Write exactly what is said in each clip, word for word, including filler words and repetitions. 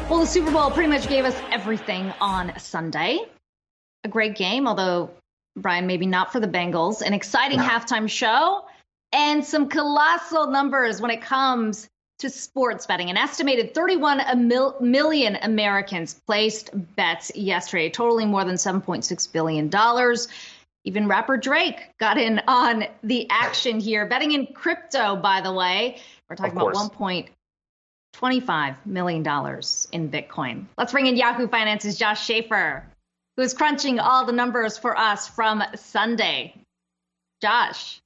Well, the Super Bowl pretty much gave us everything on Sunday. A great game, although, Brian, maybe not for the Bengals. An exciting halftime show and some colossal numbers when it comes to sports betting. An estimated thirty-one million Americans placed bets yesterday, totaling more than seven point six billion dollars. Even rapper Drake got in on the action here, betting in crypto, by the way. We're talking about one point two five million dollars in Bitcoin. Let's bring in Yahoo Finance's Josh Schafer, who is crunching all the numbers for us from Sunday. Josh.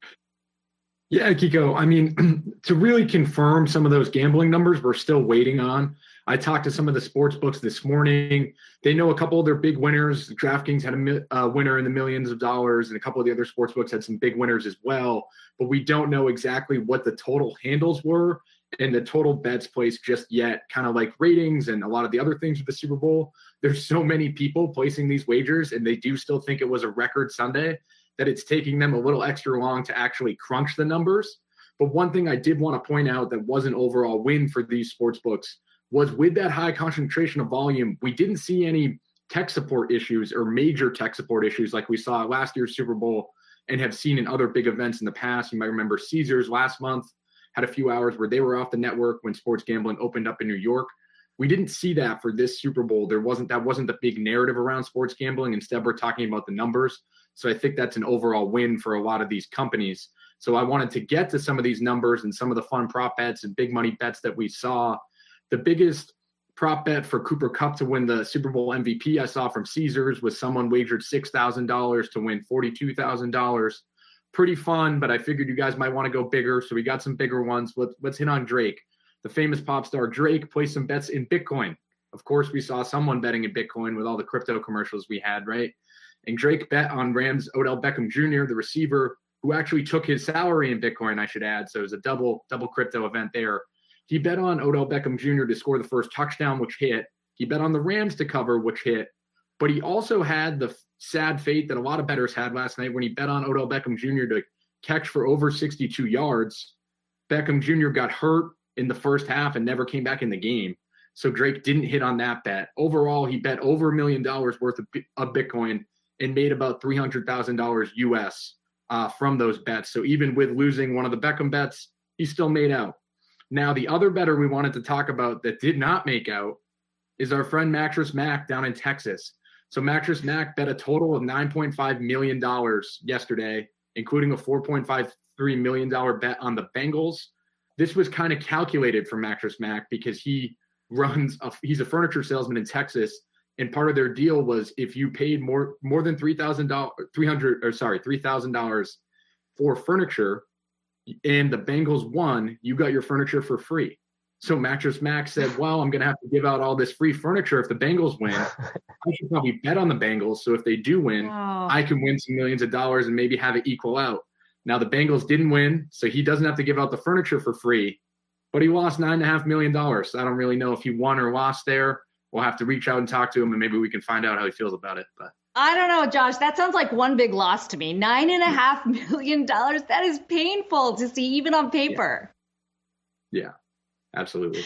Yeah, Kiko, I mean, to really confirm some of those gambling numbers, we're still waiting on. I talked to some of the sports books this morning. They know a couple of their big winners. DraftKings had a uh, winner in the millions of dollars, and a couple of the other sports books had some big winners as well. But we don't know exactly what the total handles were and the total bets placed just yet, kind of like ratings and a lot of the other things with the Super Bowl. There's so many people placing these wagers, and they do still think it was a record Sunday, that it's taking them a little extra long to actually crunch the numbers. But one thing I did want to point out that was an overall win for these sports books was with that high concentration of volume, we didn't see any tech support issues or major tech support issues like we saw at last year's Super Bowl and have seen in other big events in the past. You might remember Caesars last month had a few hours where they were off the network when sports gambling opened up in New York. We didn't see that for this Super Bowl. There wasn't that wasn't the big narrative around sports gambling. Instead, we're talking about the numbers. So I think that's an overall win for a lot of these companies. So I wanted to get to some of these numbers and some of the fun prop bets and big money bets that we saw. The biggest prop bet for Cooper Kupp to win the Super Bowl M V P I saw from Caesars was someone wagered six thousand dollars to win forty-two thousand dollars. Pretty fun, but I figured you guys might want to go bigger. So we got some bigger ones. Let's, let's hit on Drake. The famous pop star Drake placed some bets in Bitcoin. Of course, we saw someone betting in Bitcoin with all the crypto commercials we had, right? And Drake bet on Rams Odell Beckham Junior, the receiver, who actually took his salary in Bitcoin, I should add. So it was a double double crypto event there. He bet on Odell Beckham Junior to score the first touchdown, which hit. He bet on the Rams to cover, which hit. But he also had the sad fate that a lot of bettors had last night when he bet on Odell Beckham Junior to catch for over sixty-two yards. Beckham Junior got hurt in the first half and never came back in the game. So Drake didn't hit on that bet. Overall, he bet over a million dollars worth of, of Bitcoin and made about three hundred thousand dollars U S uh, from those bets. So even with losing one of the Beckham bets, he still made out. Now, the other bettor we wanted to talk about that did not make out is our friend Mattress Mac down in Texas. So Mattress Mac bet a total of nine point five million dollars yesterday, including a four point five three million dollars bet on the Bengals. This was kind of calculated for Mattress Mac because he runs, a, he's a furniture salesman in Texas. And part of their deal was if you paid more more than three thousand dollars, three hundred or sorry, three thousand dollars for furniture, and the Bengals won, you got your furniture for free. So Mattress Mac said, "Well, I'm going to have to give out all this free furniture if the Bengals win. I should probably bet on the Bengals. So if they do win, Oh. I can win some millions of dollars and maybe have it equal out." Now the Bengals didn't win, so he doesn't have to give out the furniture for free, but he lost nine and a half million dollars. So I don't really know if he won or lost there. We'll have to reach out and talk to him, and maybe we can find out how he feels about it. But I don't know, Josh. That sounds like one big loss to me. Nine and a half million dollars. That is painful to see, even on paper. Yeah, yeah, absolutely.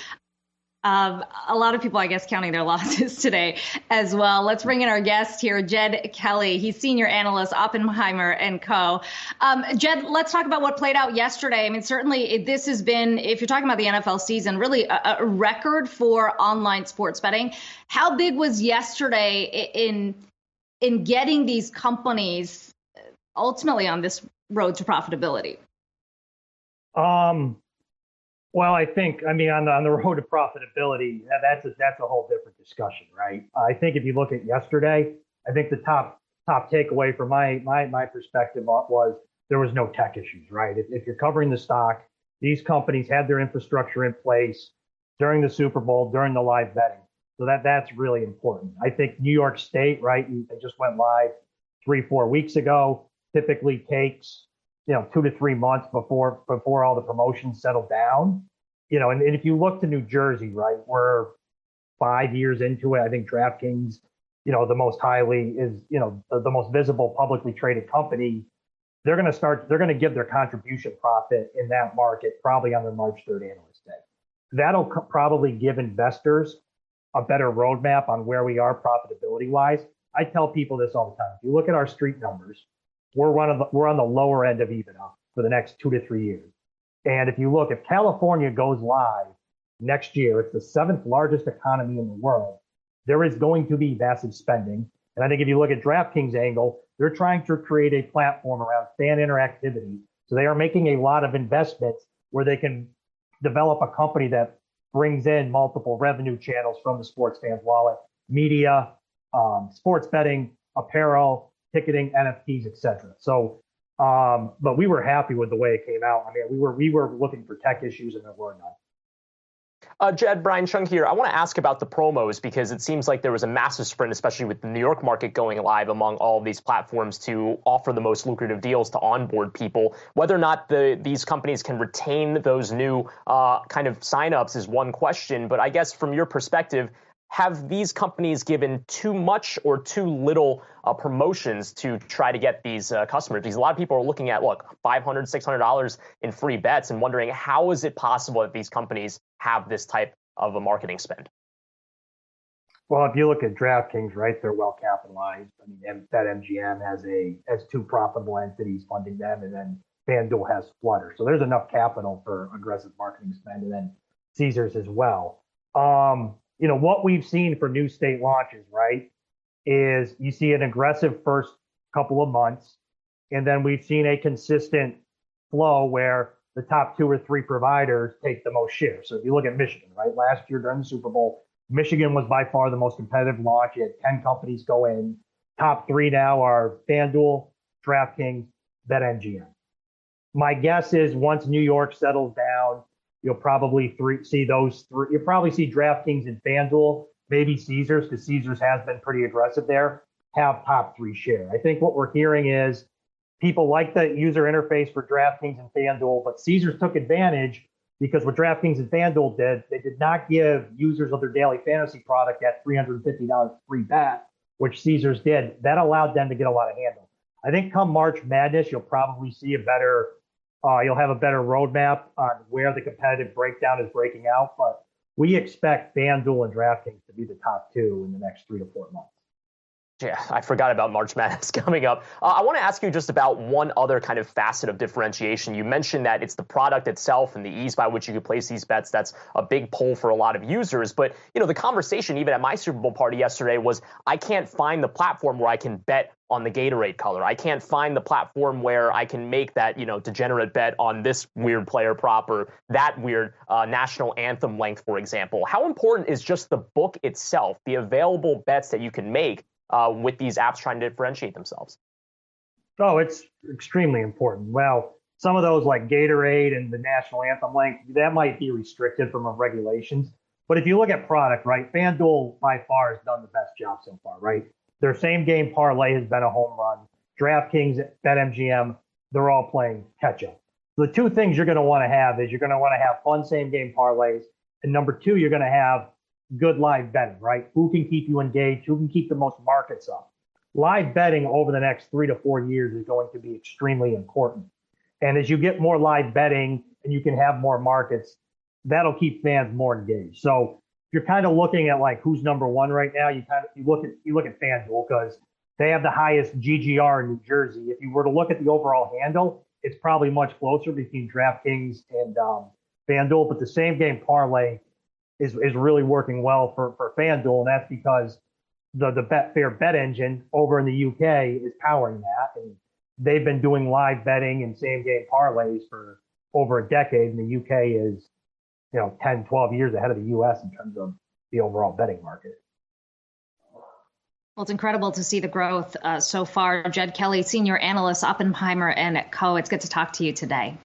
Um, a lot of people, I guess, counting their losses today as well. Let's bring in our guest here, Jed Kelly. He's senior analyst, Oppenheimer and Co. Um, Jed, let's talk about what played out yesterday. I mean, certainly this has been, if you're talking about the N F L season, really a, a record for online sports betting. How big was yesterday in in getting these companies ultimately on this road to profitability? Um. Well, I think, I mean, on the, on the road to profitability, that's a, that's a whole different discussion, right? I think if you look at yesterday, I think the top top takeaway from my my my perspective was there was no tech issues, right? If, if you're covering the stock, these companies had their infrastructure in place during the Super Bowl, during the live betting. So that that's really important. I think New York State, right? They just went live three, four weeks ago. Typically takes you know, two to three months before before all the promotions settle down. You know, and, and if you look to New Jersey, right, we're five years into it. I think DraftKings, you know, the most highly is, you know, the, the most visible publicly traded company. They're going to start, they're going to give their contribution profit in that market probably on their March third analyst day. That'll co- probably give investors a better roadmap on where we are profitability wise. I tell people this all the time. If you look at our street numbers, we're one of the, we're on the lower end of EBITDA for the next two to three years. And if you look, if California goes live next year, it's the seventh largest economy in the world. There is going to be massive spending. And I think if you look at DraftKings angle, they're trying to create a platform around fan interactivity. So they are making a lot of investments where they can develop a company that brings in multiple revenue channels from the sports fans' wallet, media, um, sports betting, apparel, ticketing, N F Ts, et cetera. So, um, but we were happy with the way it came out. I mean, we were we were looking for tech issues and there were none. Uh, Jed, Brian Chung here. I want to ask about the promos because it seems like there was a massive sprint, especially with the New York market going live among all of these platforms to offer the most lucrative deals to onboard people. Whether or not the, these companies can retain those new uh, kind of signups is one question. But I guess from your perspective, have these companies given too much or too little uh, promotions to try to get these uh, customers? Because a lot of people are looking at, look, five hundred dollars, six hundred dollars in free bets and wondering how is it possible that these companies have this type of a marketing spend? Well, if you look at DraftKings, right, they're well capitalized. I mean, BetMGM has a has two profitable entities funding them, and then FanDuel has Flutter. So there's enough capital for aggressive marketing spend, and then Caesars as well. Um, you know, what we've seen for new state launches, right, is you see an aggressive first couple of months, and then we've seen a consistent flow where the top two or three providers take the most share. So if you look at Michigan, right, last year during the Super Bowl, Michigan was by far the most competitive launch. You had ten companies go in. Top three now are FanDuel, DraftKings, BetMGM. My guess is once New York settles down, you'll probably three, see those three. You'll probably see DraftKings and FanDuel, maybe Caesars, because Caesars has been pretty aggressive there, have top three share. I think what we're hearing is people like the user interface for DraftKings and FanDuel, but Caesars took advantage because what DraftKings and FanDuel did, they did not give users of their daily fantasy product that three hundred fifty dollars free bet, which Caesars did. That allowed them to get a lot of handle. I think come March Madness, you'll probably see a better, uh, you'll have a better roadmap on where the competitive breakdown is breaking out. But we expect FanDuel and DraftKings to be the top two in the next three to four months. Yeah, I forgot about March Madness coming up. Uh, I want to ask you just about one other kind of facet of differentiation. You mentioned that it's the product itself and the ease by which you could place these bets. That's a big pull for a lot of users. But, you know, the conversation even at my Super Bowl party yesterday was I can't find the platform where I can bet on the Gatorade color. I can't find the platform where I can make that, you know, degenerate bet on this weird player prop or that weird uh, national anthem length, for example. How important is just the book itself, the available bets that you can make Uh, with these apps trying to differentiate themselves? Oh, it's extremely important. Well, some of those like Gatorade and the national anthem length, that might be restricted from regulations. But if you look at product, right, FanDuel by far has done the best job so far, right? Their same game parlay has been a home run. DraftKings, BetMGM, they're all playing catch up. So the two things you're going to want to have is you're going to want to have fun same game parlays. And number two, you're going to have good live betting, right? Who can keep you engaged? Who can keep the most markets up? Live betting over the next three to four years is going to be extremely important. And as you get more live betting and you can have more markets, that'll keep fans more engaged. So if you're kind of looking at like who's number one right now, you kind of you look at you look at FanDuel because they have the highest G G R in New Jersey. If you were to look at the overall handle, it's probably much closer between DraftKings and um, FanDuel, but the same game parlay is is really working well for, for FanDuel, and that's because the, the Betfair bet engine over in the U K is powering that. And they've been doing live betting and same-game parlays for over a decade, and the U K is, you know, ten, twelve years ahead of the U S in terms of the overall betting market. Well, it's incredible to see the growth uh, so far. Jed Kelly, Senior Analyst, Oppenheimer and Co. It's good to talk to you today.